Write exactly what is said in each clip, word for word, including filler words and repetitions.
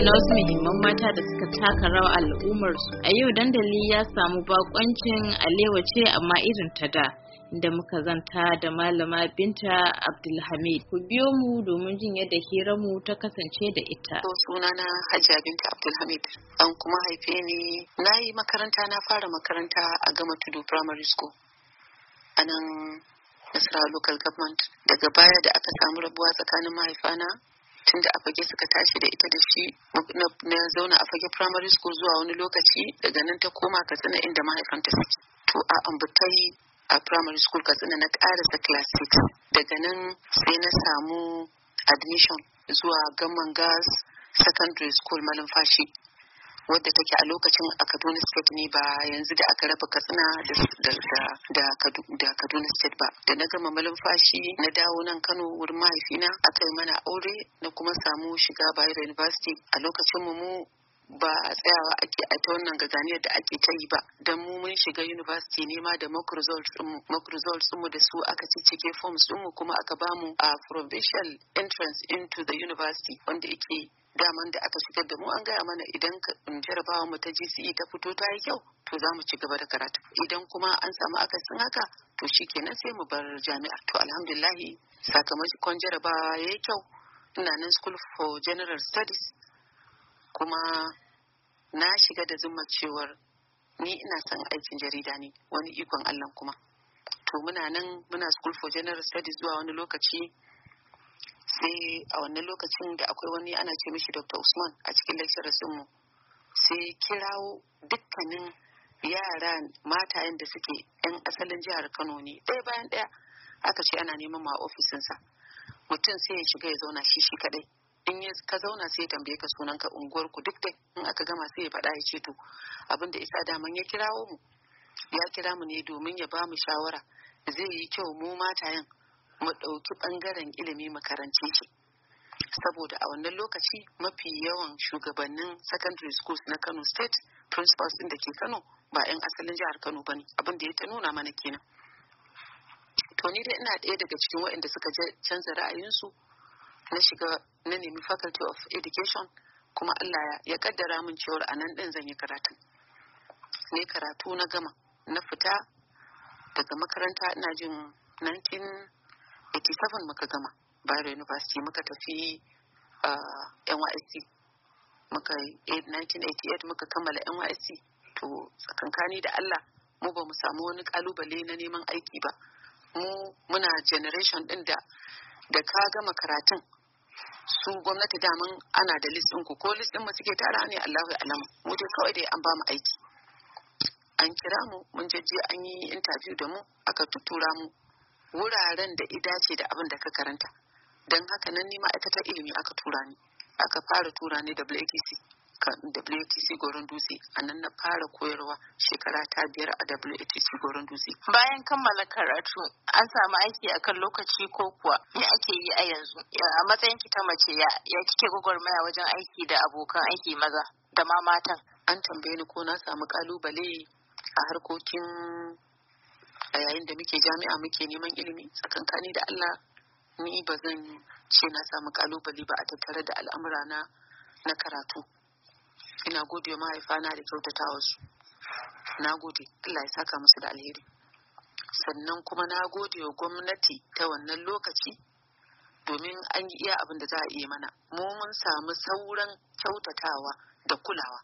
na wasu muhimman mata da suka taka rawa a al'ummarsu. A yau dandali ya samu bakoncin alewa ce amma irin ta da, inda muka zanta da malama Binta Abdulhamid. Ku biyo mu domin jin yadda hiranmu ta kasance da ita. To sunana Hajiya Binta Abdulhamid. An kuma haife ni, na yi makaranta, na fara makaranta a Gama Tudu Primary School a nan Nasarawa Local Government. Daga baya da aka samu rabuwa tsakanin mahaifana, tunda a fage suka tashi da ita da shi, na zauna a fage primary school zuwa wani lokaci. Daga nan ta koma Katsina inda mahaifanta suke. To a Ambatai a primary school Katsina na karasa class six. Daga nan sai na samu admission zuwa Gamman Girls Secondary School Malumfashi, wadda take a lokacin a Kaduna State ne, ba yanzu da aka raba Katsina da, da, da, da Kaduna State ba. Da na gama Malumfashi na dawo nan Kano wurin mahaifina, aka yi mana aure, na kuma samu shiga Bayero University. A lokacin mu mu ba tsayawa ake a ta wannan gaganiyar da ake ta yi ba, don mu mun shiga university ne ma da mock results mu mock results mu da su aka ciccike forms mu, kuma aka bamu a provincial entrance into the university, wanda yake daman da aka shigar da mu an gaya mana idan jarabawa mu ta G C E ta fito ta yi kyau, to za mu ci gaba da karatu. Idan kuma an samu akasin haka, to shikenan sai mu bar jami'a. To alhamdulillah sakamakon jarabawa yayi kyau, ina nan School for General Studies, kuma na shiga da zumma cewar ni ina son aikin jarida ne, wani ikon Allah kuma. To muna nan muna School for General Studies zuwa wani lokaci, sai a wannan lokacin da akwai wani ana ce mishi Doctor Usman a cikin lecturers mu, sai kirawo dukkanin yara matayen da suke yan asalin jihar Kano ne, ɗaya bayan ɗaya aka ce ana neman ma ofisinsa. Mutum sai ya shiga ya zauna shi shi kadai, in ya ka zauna sai ya tambaye ka sunanka, unguwar ku, duk dai in aka gama sai ya faɗa ya ce to abin da isa daman ya kirawo mu, ya kira mu ne domin ya ba mu shawara zai yi kyau mu matayen mu ɗauki ɓangaren ilimi mu karance shi, saboda a wannan lokaci mafi yawan shugabannin secondary schools na Kano State, principals ɗin da ke Kano ba 'yan asalin jihar Kano bane, abin da ya ta nuna mana kenan. To ni dai ina ɗaya daga cikin waɗanda suka canza ra'ayinsu, na shiga na nemi Faculty of Education, kuma Allah ya kaddara min cewar a nan ɗin zan yi karatu. Ne karatu na gama, na fita daga makaranta ina jin nineteen eighty-seven muka gama Bayero University, muka tafi uh, N Y S C, muka nineteen eighty-eight muka kammala N Y S C. To tsakankani da Allah mu ba mu samu wani kalubale na neman aiki ba, mu muna generation din da da ka gama karatun su gwamnati daman ana da list ɗin ku, ko list ɗin mu suke tara ne Allahu a'lam, mu dai kawai dai an ba mu aiki, an kira mu mun jajje an yi interview da mu, aka tuttura mu wuraren da idace da abin da ka karanta. Don haka nan ni ma'aikatar ilimi aka tura ni, aka fara tura ni W A T C W A T C Goron Dutse, a nan na fara koyarwa shekara ta biyar a W A T C Goron Dutse. Bayan kammala karatu an samu aiki akan lokaci ko kuwa me ake yi a yanzu? A matsayin ki ta mace ya, ya kike gwagwarmaya wajen aiki da abokan aiki maza da ma matan? An tambaye ni ko na samu kalubale a harkokin a yayin da muke jami'a muke neman ilimi. Tsakankani da Allah ni ba zan ce na samu kalubale ba a tattare da al'amura na na karatu. Ina gode wa mahaifana da kyautatawa su, na gode, Allah ya saka musu da alheri. Sannan kuma na gode wa gwamnati ta wannan lokaci, domin an yi iya abin da za a iya mana. Mu mun samu sauran kyautatawa da kulawa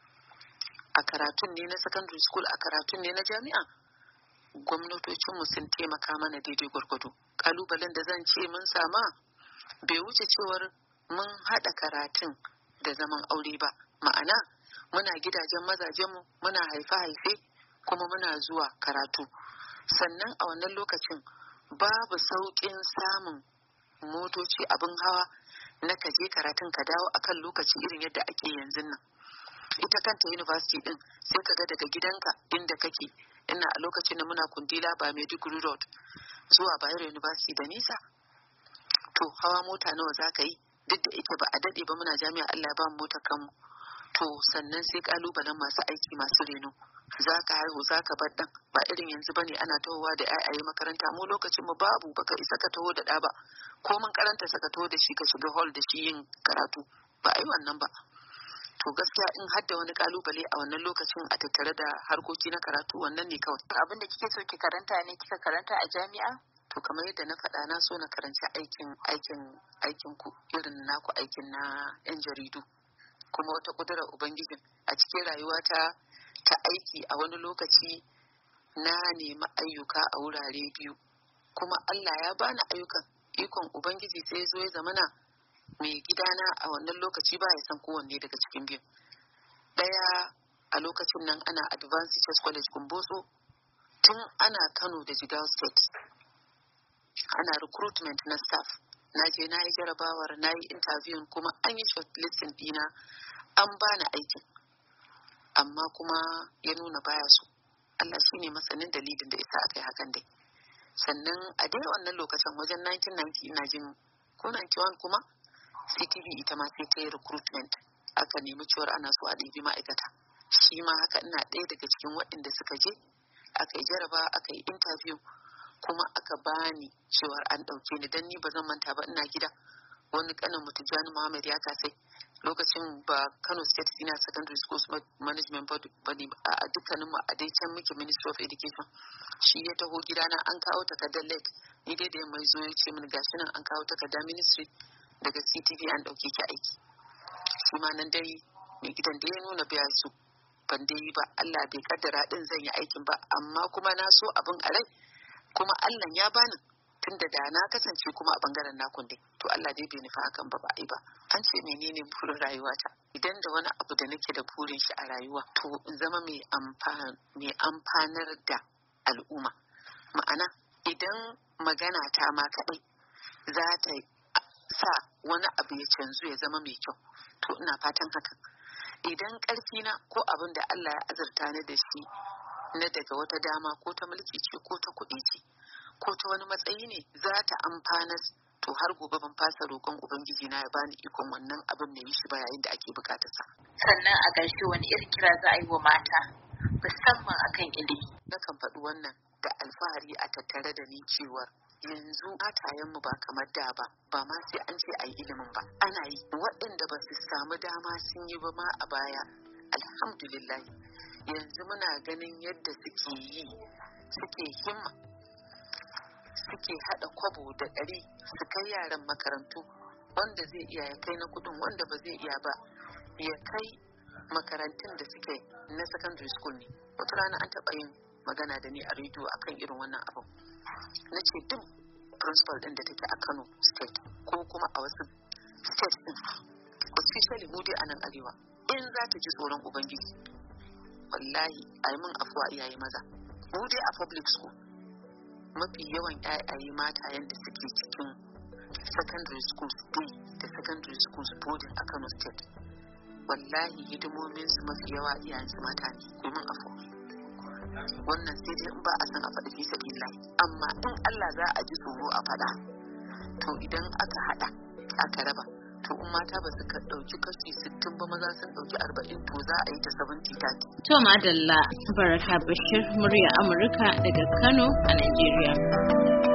a karatun ne na secondary school, a karatun ne na jami'a. Gwamnatocinmu sun taimaka mana daidai gwargwado. Kalubalen da zan ce mun sama bai wuce cewar mun haɗa karatun da zaman aure ba, ma'ana muna gidajen mazajenmu, muna haife-haife, kuma muna zuwa karatu. Sannan a wannan lokacin babu sauƙin samun motoci, abin hawa na kaje karatun ka dawo akan lokaci irin yadda ake yanzu nan. Ita kanta university din sai ka ga daga gidanka inda kake, ina a lokacin da muna Kundila ba Maiduguri Road zuwa Bayero University da nisa. To hawa mota nawa za ka yi? Duk da yake ba a daɗe ba muna jami'a, Allah ya ba mu mota kanmu. To sannan sai kalubalen masu aiki, masu reno. Za ka haihu, za ka bar ɗan, ba irin yanzu bane ana tahowa da ƴaƴaye makaranta. Mu lokacin mu babu, baka isa ka taho da ɗa ba, ko mun karanta saka taho da shi ka shiga hall da shi yin karatu, ba a yi wannan ba. to gaskiya in hadda wani kalubale a wannan lokacin a tattare da harkoki na karatu wannan ne kawai. Abin da kike so ki karanta ne kika karanta a jami'a? To kamar yadda na faɗa na so na karanci aikin aikin aikin ku irin naku aikin na yan jaridu, kuma wata kudurar ubangijin a cikin rayuwata ta aiki a wani lokaci na nemi ayyuka a wurare biyu, kuma Allah ya bani ayyukan, ikon ubangiji sai ya zo ya zamana mai gidana a wannan lokaci ba ya san kowanne daga cikin biyu. Daya a lokacin nan ana Advanced Teachers College Kumbotso, tun ana Kano da Jigawa State ana recruitment na staff. Na je na yi jarabawar, na yi interview, kuma an yi shortlisting dina, an bani aikin, amma kuma ya nuna baya so. Allah shi ne masanin dalilin da isa aka yi hakan dai. Sannan a dai wannan lokacin wajen nineteen ninety ina jin ko ninety-one kuma C T V ita ma sai ta yi recruitment, aka nemi cewar ana so a ɗibi ma'aikata. Shi ma haka ina ɗaya daga cikin waɗanda suka je aka yi jaraba, aka yi interview, kuma aka bani cewar an ɗauke ni. Dan ni ba zan manta ba, ina gida wani kanin mutum Jani Muhammad ya kasai lokacin ba Kano State Senior Secondary Schools Management Board ba ne, a dukkanin mu a dai can muke Ministry of Education. Shi ya taho gidana, an kawo takardar late, ni dai da yamma zo ya ce mini gashi nan an kawo takardar ministry daga C T V an ɗauke ki aiki. Shi ma nan dai mai gidan da ya nuna biya su ban dai ba, Allah bai kaddara din zan yi aikin ba, amma kuma na so abin a rai, kuma Allah ya bani tunda da na kasance kuma a bangaren nakun dai, to Allah dai bai nufa hakan ba ba ai ba. An ce menene burin rayuwata? Idan da wani abu da nake da burin shi a rayuwa, to in zama mai amfani mai amfanar da al'umma. Ma'ana idan magana ta ma kaɗai za ta sa wani abu ya canzu ya zama mai kyau, to ina fatan hakan. Idan ƙarfi na ko abin da Allah ya azurta ni da shi na daga wata dama, ko ta mulki ce ko ta kuɗi ce ko ta wani matsayi ne, za ta amfana, to har gobe ban fasa roƙon ubangiji na ya bani ikon wannan abin da yi shi ba yayin da ake bukatarsa. Sannan a ƙarshe wani irin kira za a yi wa mata musamman akan ilimi? Nakan faɗi wannan da alfahari a tattare da ni cewa yanzu matayenmu ba kamar da ba, ba ma sai an ce a yi ilimin ba, ana yi. Waɗanda ba su samu dama sun yi ba ma a baya, alhamdulillah yanzu muna ganin yadda suke yi, suke himma, suke haɗa kwabo da ɗari su kai yaran makarantu, wanda zai iya ya kai na kudin, wanda ba zai iya ba ya kai makarantun da suke na secondary school ne. Wata rana an taɓa yin magana da ni a rediyo akan irin wannan abin. Na ce duk principal ɗin da take a Kano State ko kuma a wasu state ɗin, especially mu dai a nan arewa, in za ta ji tsoron ubangiji, wallahi a yi min afuwa iyaye maza. Mu dai a public school mafi yawan yayaye mata yanda suke cikin secondary schools day da secondary schools boarding a Kano State, wallahi hidimomin su mafi yawa iyayen su mata ne. Ku min afuwa, wannan sai dai in ba a san a faɗi fi sabilillahi, amma in Allah za a ji tsoro a faɗa, to idan aka haɗa aka raba, to in mata ba su ɗauki kashi sittin ba, maza sun ɗauki arba'in, to za a yi ta seventy thirty. To madalla, Baraka Bashir, murya Amurka daga Kano a Najeriya.